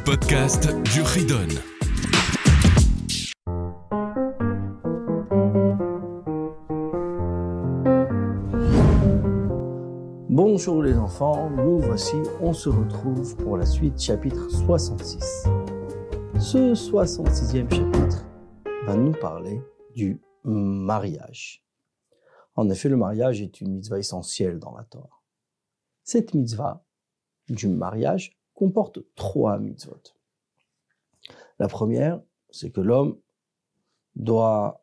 podcast du Ridon. Bonjour les enfants, nous voici, on se retrouve pour la suite, chapitre 66. Ce 66e chapitre va nous parler du mariage. En effet, le mariage est une mitzvah essentielle dans la Torah. Cette mitzvah du mariage comporte 3 mitzvot. La première, c'est que l'homme doit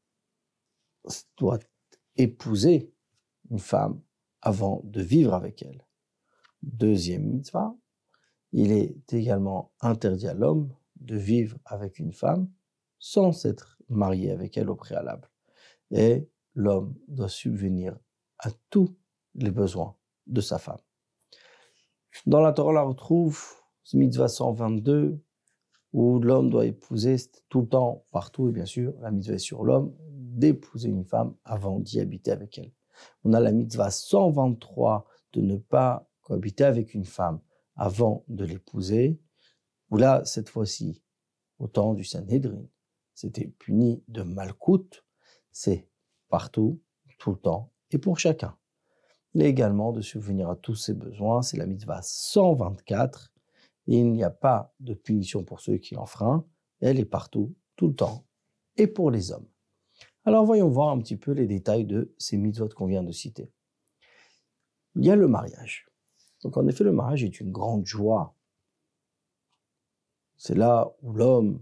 épouser une femme avant de vivre avec elle. Deuxième mitzvah, il est également interdit à l'homme de vivre avec une femme sans s'être marié avec elle au préalable. Et l'homme doit subvenir à tous les besoins de sa femme. Dans la Torah, on la retrouve, mitzvah 122, où l'homme doit épouser tout le temps, partout, et bien sûr, la mitzvah est sur l'homme, d'épouser une femme avant d'y habiter avec elle. On a la mitzvah 123 de ne pas cohabiter avec une femme avant de l'épouser, où là, cette fois-ci, au temps du Sanhédrin, c'était puni de malkout, c'est partout, tout le temps, et pour chacun. Et également de subvenir à tous ses besoins, c'est la mitzvah 124, et il n'y a pas de punition pour ceux qui l'enfreignent, elle est partout, tout le temps, et pour les hommes. Alors voyons voir un petit peu les détails de ces mitzvot qu'on vient de citer. Il y a le mariage. Donc en effet, le mariage est une grande joie. C'est là où l'homme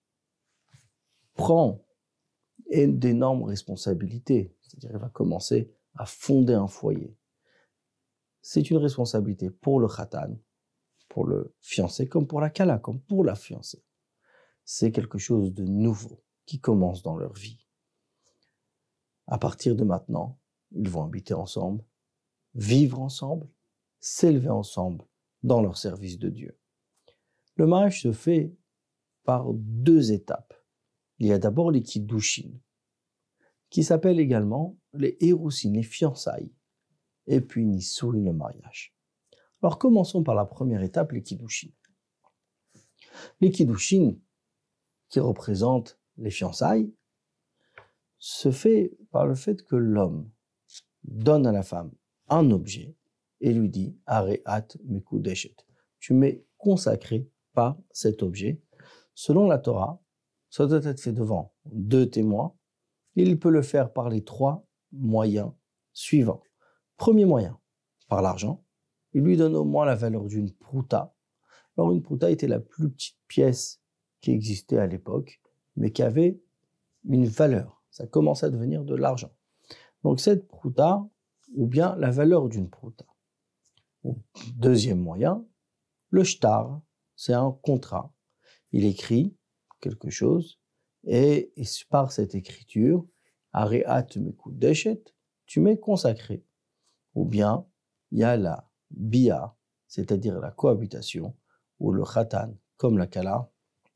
prend d'énormes responsabilités. C'est-à-dire qu'il va commencer à fonder un foyer. C'est une responsabilité pour le khatan, pour le fiancé, comme pour la kala, comme pour la fiancée. C'est quelque chose de nouveau qui commence dans leur vie. À partir de maintenant, ils vont habiter ensemble, vivre ensemble, s'élever ensemble dans leur service de Dieu. Le mariage se fait par 2 étapes. Il y a d'abord les kiddushin, qui s'appellent également les hérousin, les fiançailles, et puis nisouin, le mariage. Alors commençons par la première étape, les kiddushin. Les kiddushin, qui représentent les fiançailles, se fait par le fait que l'homme donne à la femme un objet et lui dit « Areat mekudeshet ». Tu m'es consacré par cet objet. Selon la Torah, ça doit être fait devant 2 témoins. Il peut le faire par les 3 moyens suivants. Premier moyen, par l'argent. Il lui donne au moins la valeur d'une prouta. Alors une prouta était la plus petite pièce qui existait à l'époque, mais qui avait une valeur. Ça commence à devenir de l'argent. Donc cette prouta, ou bien la valeur d'une prouta. Deuxième moyen, le shtar, c'est un contrat. Il écrit quelque chose, et par cette écriture, Areat mekudeshet, tu m'es consacré. Ou bien, il y a la bia, c'est-à-dire la cohabitation, où le khatan, comme la kala,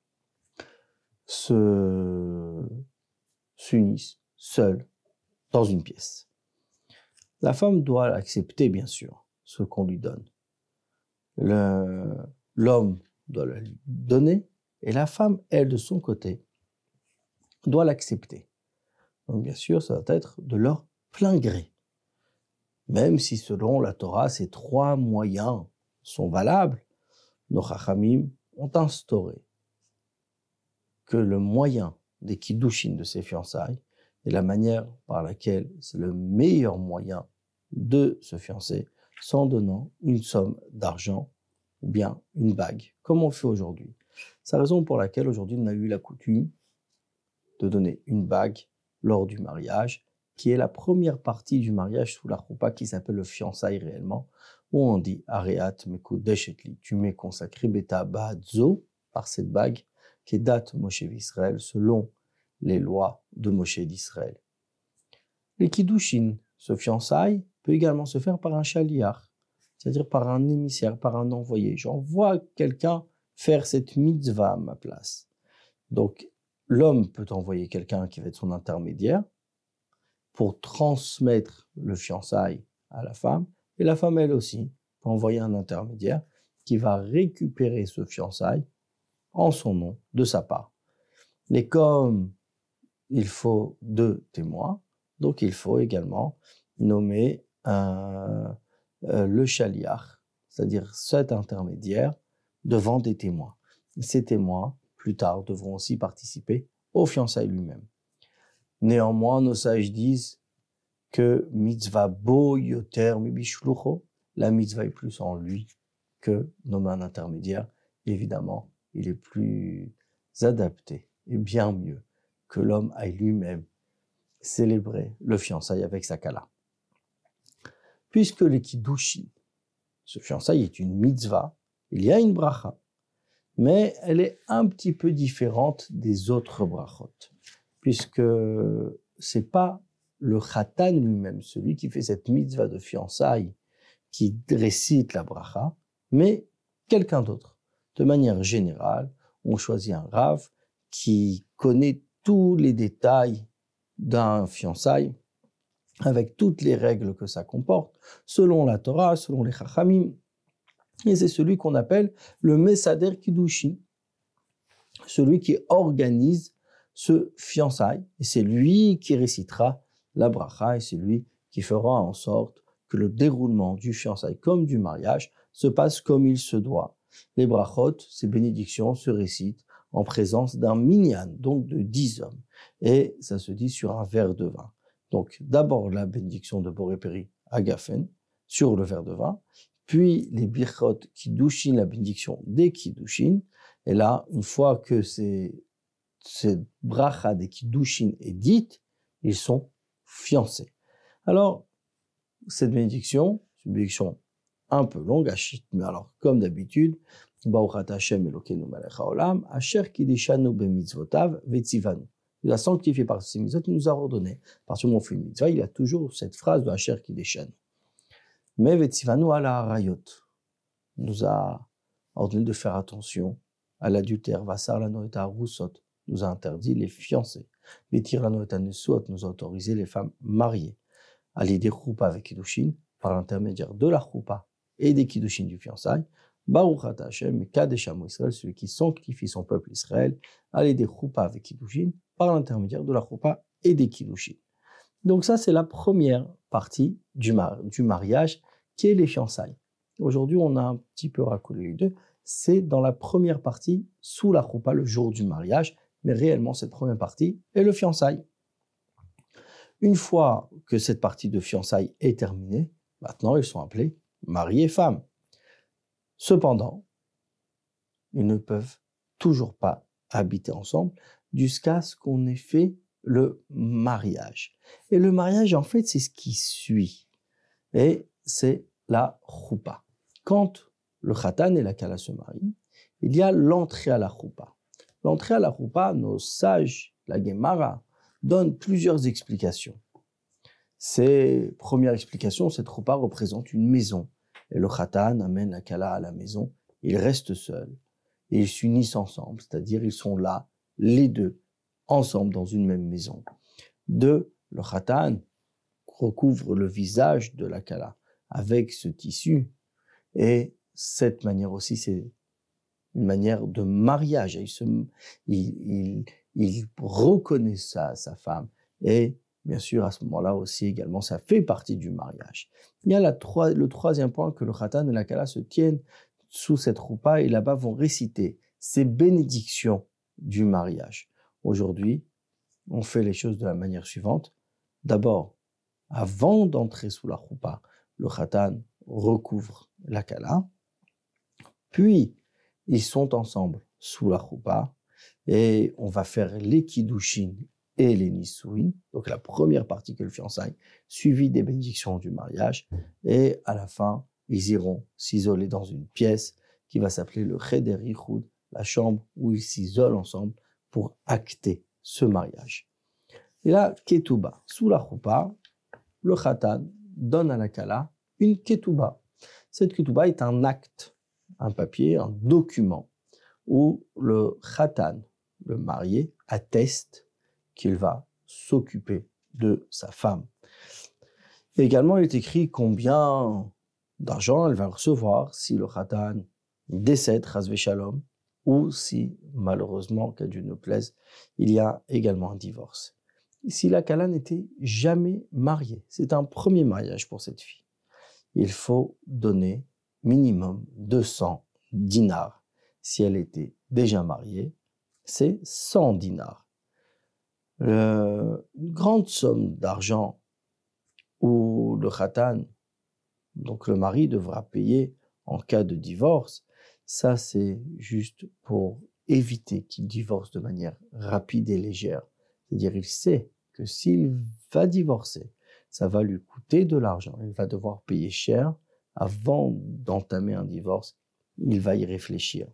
s'unissent seuls dans une pièce. La femme doit accepter, bien sûr, ce qu'on lui donne. L'homme doit le lui donner, et la femme, elle, de son côté, doit l'accepter. Donc, bien sûr, ça va être de leur plein gré. Même si, selon la Torah, ces 3 moyens sont valables, nos chachamim ont instauré que le moyen des kiddushin, de ces fiançailles, est la manière par laquelle c'est le meilleur moyen de se fiancer, sans donnant une somme d'argent ou bien une bague, comme on fait aujourd'hui. C'est la raison pour laquelle aujourd'hui on a eu la coutume de donner une bague lors du mariage, qui est la première partie du mariage sous la choupa, qui s'appelle le fiançailles réellement, où on dit « Areat mekudeshet li », tu m'es consacré beta ba'adzo, par cette bague, qui est date Moshe d'Israël, selon les lois de Moshe d'Israël. Les kiddushin, ce fiançailles, peut également se faire par un shaliach, c'est-à-dire par un émissaire, par un envoyé. J'envoie quelqu'un faire cette mitzvah à ma place. Donc, l'homme peut envoyer quelqu'un qui va être son intermédiaire pour transmettre le fiançailles à la femme, et la femme, elle aussi, peut envoyer un intermédiaire qui va récupérer ce fiançailles en son nom, de sa part. Mais comme il faut 2 témoins, donc il faut également nommer le shaliach, c'est-à-dire cet intermédiaire, devant des témoins. Ces témoins, plus tard, devront aussi participer au fiançailles lui-même. Néanmoins, nos sages disent que mitzvah bo yoter mi bishlucho, la mitzvah est plus en lui que nommer un intermédiaire. Évidemment, il est plus adapté et bien mieux que l'homme aille lui-même célébrer le fiançailles avec sa kala. Puisque les kiddushin, ce fiançailles est une mitzvah, il y a une bracha, mais elle est un petit peu différente des autres brachot, puisque c'est pas le khatan lui-même, celui qui fait cette mitzvah de fiançailles, qui récite la bracha, mais quelqu'un d'autre. De manière générale, on choisit un rav qui connaît tous les détails d'un fiançailles, avec toutes les règles que ça comporte, selon la Torah, selon les Chachamim. Et c'est celui qu'on appelle le Mesader Kiddushin, celui qui organise ce fiançailles, et c'est lui qui récitera la bracha, et c'est lui qui fera en sorte que le déroulement du fiançailles comme du mariage se passe comme il se doit. Les brachot, ces bénédictions, se récitent en présence d'un minyan, donc de 10 hommes, et ça se dit sur un verre de vin. Donc d'abord la bénédiction de Boré Péri à Gafen, sur le verre de vin, puis les birchot kiddushin, la bénédiction des kiddushin, et là, une fois que cette bracha des kiddushin est dite, ils sont fiancés. Alors, cette bénédiction, c'est une bénédiction un peu longue, mais alors, comme d'habitude, Baruch Hashem Elokeinu melech haolam, asher kiddushanu bemitzvotav vetzivanu. Il a sanctifié par ses mitzvot, il nous a ordonné. Parce que mon fait une mitzvah, il y a toujours cette phrase de asher kiddushanu. Mais vetzivanu ala harayot, nous a ordonné de faire attention à l'adultère. Vassar la noeta arusot, nous a interdit les fiancés. Vetir la noeta nesuot, nous a autorisé les femmes mariées. À l'idée choupa avec kiddushin, par l'intermédiaire de la choupa et des kiddushin du fiançailles, Baruch Ata Hashem, Kadesh Amo Israël, celui qui sanctifie son peuple Israël, à l'idée choupa avec kiddushin, par l'intermédiaire de la choupa et des kiddushin. Donc ça, c'est la première partie du mariage, qui est les fiançailles. Aujourd'hui, on a un petit peu racolé les deux. C'est dans la première partie, sous la choupa, le jour du mariage, mais réellement, cette première partie est le fiançailles. Une fois que cette partie de fiançailles est terminée, maintenant, ils sont appelés mari et femme. Cependant, ils ne peuvent toujours pas habiter ensemble jusqu'à ce qu'on ait fait le mariage. Et le mariage, en fait, c'est ce qui suit. Et c'est la choupa. Quand le khatan et la kala se marient, il y a l'entrée à la choupa. L'entrée à la choupa, nos sages, la Gemara, donnent plusieurs explications. Première explication, cette choupa représente une maison. Et le khatan amène la kala à la maison. Ils restent seuls. Et ils s'unissent ensemble. C'est-à-dire, ils sont là, les deux, ensemble dans une même maison. 2, le khatan recouvre le visage de la kala avec ce tissu. Et cette manière aussi, c'est une manière de mariage. Il reconnaît sa femme. Et bien sûr, à ce moment-là aussi, également, ça fait partie du mariage. Il y a le troisième point, que le khatan et la kala se tiennent sous cette choupa et là-bas vont réciter ces bénédictions du mariage. Aujourd'hui, on fait les choses de la manière suivante. D'abord, avant d'entrer sous la choupa, le khatan recouvre la kala, puis ils sont ensemble sous la choupa et on va faire les kiddushin et les nisuin, donc la première partie que le fiançailles, suivie des bénédictions du mariage, et à la fin, ils iront s'isoler dans une pièce qui va s'appeler le cheder yichud, la chambre où ils s'isolent ensemble pour acter ce mariage. Et là, ketouba, sous la choupa, le khatan donne à la kala une ketouba. Cette ketouba est un acte, un papier, un document où le khatan, le marié, atteste qu'il va s'occuper de sa femme. Et également, il est écrit combien d'argent elle va recevoir si le khatan décède, Chas Shalom, ou si, malheureusement, qu'à Dieu ne plaise, il y a également un divorce. Si la Kala n'était jamais mariée, c'est un premier mariage pour cette fille, il faut donner minimum 200 dinars. Si elle était déjà mariée, c'est 100 dinars. Une grande somme d'argent où le khatan, donc le mari, devra payer en cas de divorce, ça c'est juste pour éviter qu'il divorce de manière rapide et légère. C'est-à-dire il sait que s'il va divorcer, ça va lui coûter de l'argent. Il va devoir payer cher avant d'entamer un divorce. Il va y réfléchir.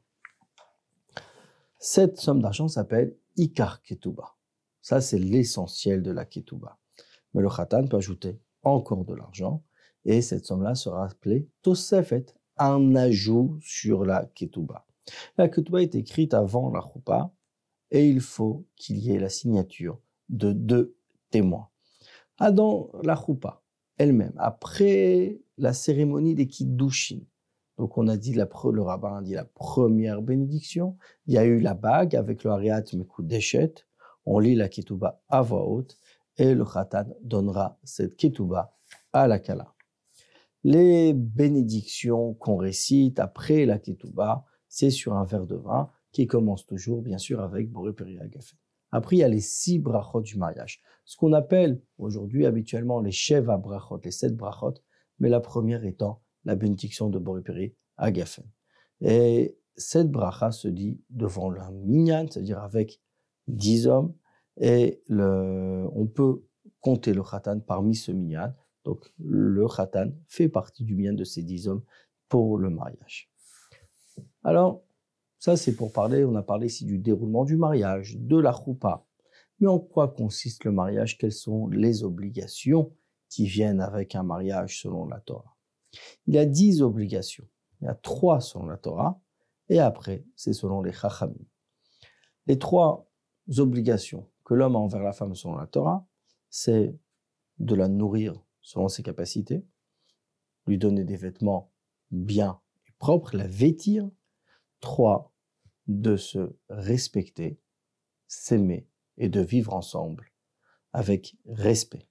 Cette somme d'argent s'appelle Ikar Ketouba. Ça, c'est l'essentiel de la Ketouba. Mais le khatan peut ajouter encore de l'argent et cette somme-là sera appelée Tosefet, un ajout sur la Ketouba. La Ketouba est écrite avant la Choupa et il faut qu'il y ait la signature de 2 témoins. Dans la Choupa elle-même, après la cérémonie des Kiddushin, donc on a dit, le rabbin a dit la première bénédiction, il y a eu la bague avec le Hariat Mekudeshet, on lit la Ketouba à voix haute et le Khatan donnera cette Ketouba à la Kala. Les bénédictions qu'on récite après la Ketouba, c'est sur un verre de vin qui commence toujours, bien sûr, avec Boré Peri Agafen. Après, il y a les 6 brachot du mariage. Ce qu'on appelle aujourd'hui habituellement les Sheva brachot, les 7 brachot, mais la première étant la bénédiction de Boré Peri Agafen. Et cette bracha se dit devant le minyan, c'est-à-dire avec 10 hommes, et on peut compter le khatan parmi ce minyan. Donc, le khatan fait partie du minyan de ces 10 hommes pour le mariage. Alors, ça, c'est pour parler, on a parlé ici du déroulement du mariage, de la choupa. Mais en quoi consiste le mariage? Quelles sont les obligations qui viennent avec un mariage selon la Torah? Il y a 10 obligations. Il y a 3 selon la Torah, et après, c'est selon les chachamim. Les 3 obligations que l'homme a envers la femme selon la Torah, c'est de la nourrir selon ses capacités, lui donner des vêtements bien et propres, la vêtir. 3, de se respecter, s'aimer et de vivre ensemble avec respect.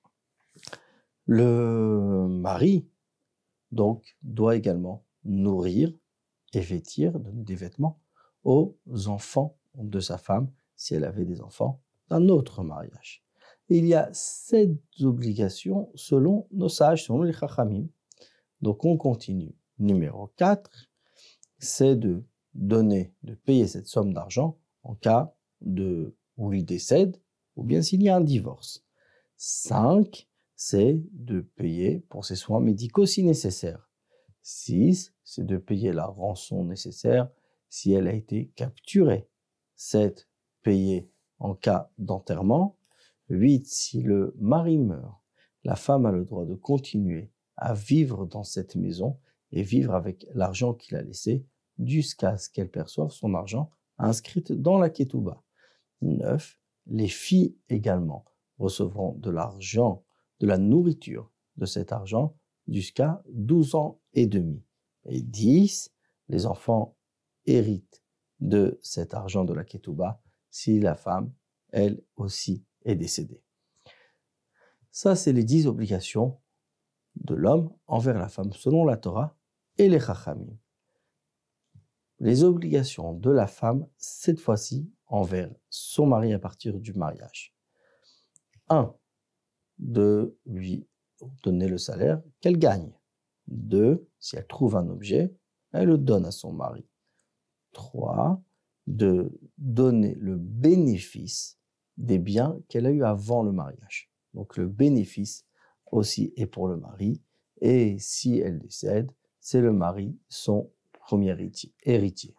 Le mari, donc, doit également nourrir et vêtir, donner des vêtements aux enfants de sa femme, si elle avait des enfants d'un autre mariage. Et il y a 7 obligations selon nos sages, selon les chachamim. Donc on continue. Numéro 4, c'est de payer cette somme d'argent en cas où il décède ou bien s'il y a un divorce. 5, c'est de payer pour ses soins médicaux si nécessaire. 6, c'est de payer la rançon nécessaire si elle a été capturée. 7, payer en cas d'enterrement. 8, si le mari meurt, la femme a le droit de continuer à vivre dans cette maison et vivre avec l'argent qu'il a laissé jusqu'à ce qu'elle perçoive son argent inscrit dans la Ketouba. 9, les filles également recevront de l'argent, de la nourriture de cet argent jusqu'à 12 ans et demi. Et 10, les enfants héritent de cet argent de la Ketouba si la femme, elle aussi, est décédée. Ça, c'est les 10 obligations de l'homme envers la femme selon la Torah et les Chachamim. Les obligations de la femme, cette fois-ci, envers son mari à partir du mariage. 1, de lui donner le salaire qu'elle gagne. 2, si elle trouve un objet, elle le donne à son mari. 3, de donner le bénéfice des biens qu'elle a eu avant le mariage. Donc le bénéfice aussi est pour le mari, et si elle décède, c'est le mari son premier héritier.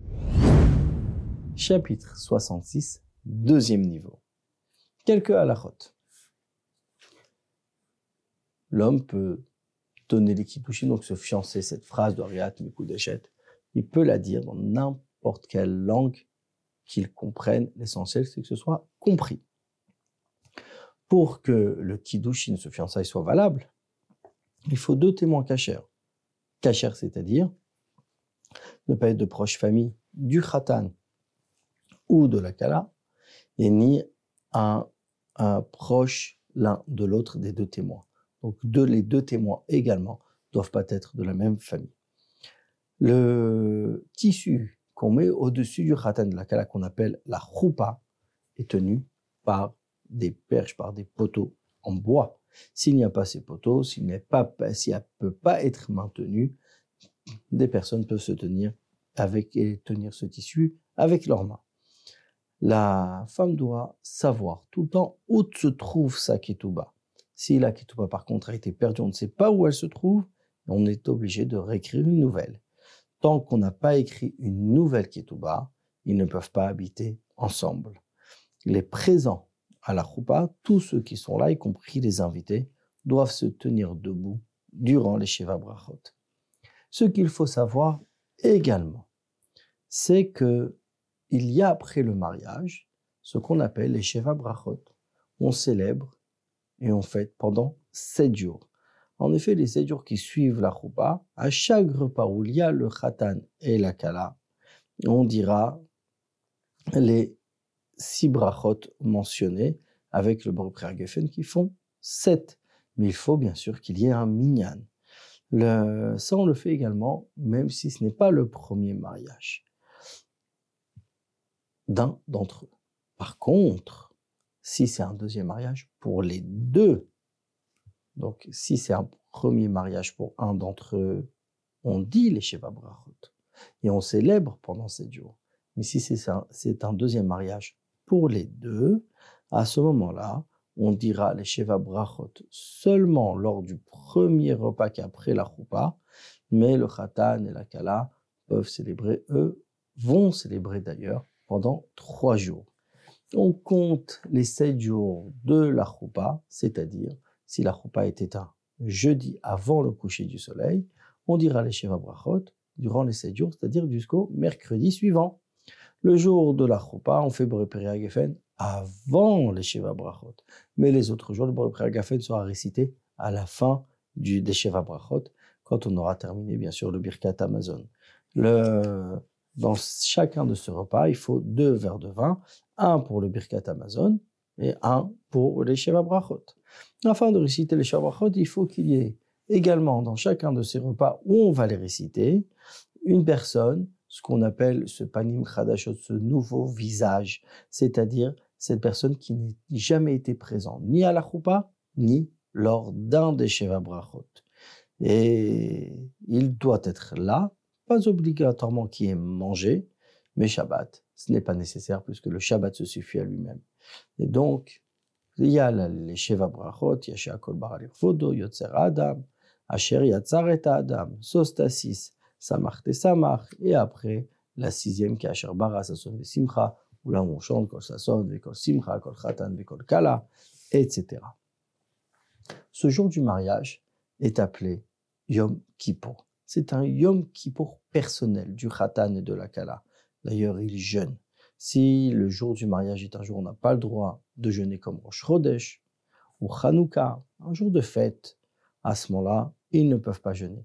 Chapitre 66, deuxième niveau. Quelques halachot. L'homme peut donner les kiddushin, donc se fiancer, cette phrase de Hariat Mekudeshet, il peut la dire dans n'importe quelle langue qu'il comprenne. L'essentiel, c'est que ce soit compris. Pour que le kiddushin, ce fiançailles, soit valable, il faut 2 témoins cachers. Cachers, c'est-à-dire ne pas être de proche famille du khatan ou de la kala, et ni un proche l'un de l'autre des deux témoins. Donc les deux témoins également doivent pas être de la même famille. Le tissu qu'on met au-dessus du khatan de la kala, qu'on appelle la choupa, est tenu par des perches, par des poteaux en bois. S'il n'y a pas ces poteaux, si elle ne peut pas être maintenue, des personnes peuvent se tenir tenir ce tissu avec leurs mains. La femme doit savoir tout le temps où se trouve sa ketouba. Si la ketouba par contre a été perdue, on ne sait pas où elle se trouve, on est obligé de réécrire une nouvelle. Tant qu'on n'a pas écrit une nouvelle ketouba, ils ne peuvent pas habiter ensemble. Les présents à la choupa, tous ceux qui sont là, y compris les invités, doivent se tenir debout durant les Sheva Brachot. Ce qu'il faut savoir également, c'est que il y a après le mariage ce qu'on appelle les Sheva Brachot. On célèbre et on fête pendant 7 jours. En effet, les 7 jours qui suivent la choupa, à chaque repas où il y a le khatan et la kala, on dira les 6 brachot mentionnés avec le Borei Hagafen qui font 7. Mais il faut bien sûr qu'il y ait un minyan. Ça, on le fait également, même si ce n'est pas le premier mariage d'un d'entre eux. Par contre, si c'est un deuxième mariage pour les deux, donc si c'est un premier mariage pour un d'entre eux, on dit les Sheva Brachot et on célèbre pendant 7 jours. Mais si c'est un deuxième mariage pour les deux, à ce moment-là, on dira les Sheva Brachot seulement lors du premier repas qu'après la choupa, mais le khatan et la kala peuvent célébrer, vont célébrer d'ailleurs pendant 3 jours. On compte les 7 jours de la choupa, c'est-à-dire si la choupa était un jeudi avant le coucher du soleil, on dira les Sheva Brachot durant les 7 jours, c'est-à-dire jusqu'au mercredi suivant. Le jour de la choupa, on fait Borei Hagafen avant les Sheva Brachot. Mais les autres jours, le Borei Hagafen sera récité à la fin des Sheva Brachot, quand on aura terminé, bien sûr, le Birkat Hamazon. Dans chacun de ce repas, il faut 2 verres de vin, un pour le Birkat Hamazon et un pour les Sheva Brachot. Afin de réciter les Sheva Brachot, il faut qu'il y ait également dans chacun de ces repas où on va les réciter, une personne, ce qu'on appelle ce panim chadashot, ce nouveau visage, c'est-à-dire cette personne qui n'a jamais été présente ni à la choupa, ni lors d'un des Sheva Brachot. Et il doit être là, pas obligatoirement qu'il ait mangé, mais Shabbat, ce n'est pas nécessaire puisque le Shabbat se suffit à lui-même. Et donc, il y a les Sheva Brachot, Yasha Kol Bara Lirfodo, Yotzer Adam, Asher Yatzar et Adam, Sostasis, Samach te Samach, et après, la 6e qui est Asher Bara Sason ve Simcha, où là on chante Kol Sason, ve Kol Simcha, Kol Chatan, ve Kol Kala, etc. Ce jour du mariage est appelé Yom Kippour. C'est un Yom Kippour personnel du Khatan et de la Kala. D'ailleurs, il jeûne. Si le jour du mariage est un jour où on n'a pas le droit de jeûner comme Rosh Chodesh ou Hanouka, un jour de fête, à ce moment-là, ils ne peuvent pas jeûner.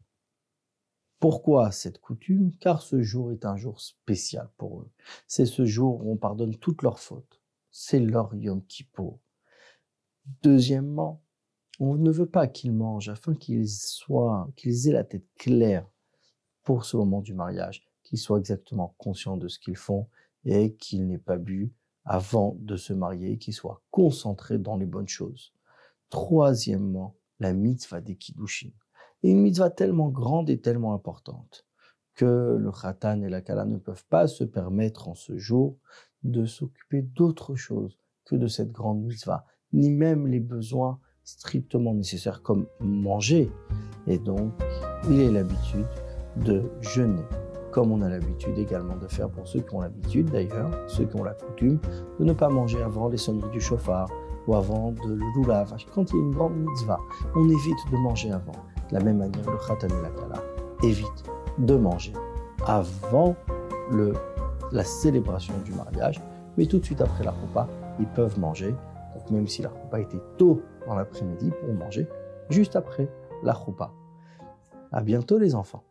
Pourquoi cette coutume? Car ce jour est un jour spécial pour eux. C'est ce jour où on pardonne toutes leurs fautes. C'est leur Yom Kippour. Deuxièmement, on ne veut pas qu'ils mangent afin qu'ils aient la tête claire pour ce moment du mariage, qu'ils soient exactement conscients de ce qu'ils font et qu'ils n'aient pas bu avant de se marier, qu'ils soient concentrés dans les bonnes choses. Troisièmement, la mitzvah des kiddushin. Et une mitzvah tellement grande et tellement importante que le khatan et la kala ne peuvent pas se permettre en ce jour de s'occuper d'autre chose que de cette grande mitzvah, ni même les besoins strictement nécessaires comme manger. Et donc, il est l'habitude de jeûner, comme on a l'habitude également de faire pour ceux qui ont l'habitude d'ailleurs, ceux qui ont la coutume de ne pas manger avant les sonneries du chauffard ou avant le loulav. Quand il y a une grande mitzvah, on évite de manger avant. De la même manière, le khatan et la kala évite de manger avant la célébration du mariage, mais tout de suite après la choupa, ils peuvent manger. Donc même si la choupa était tôt dans l'après-midi, pour manger juste après la choupa. À bientôt les enfants.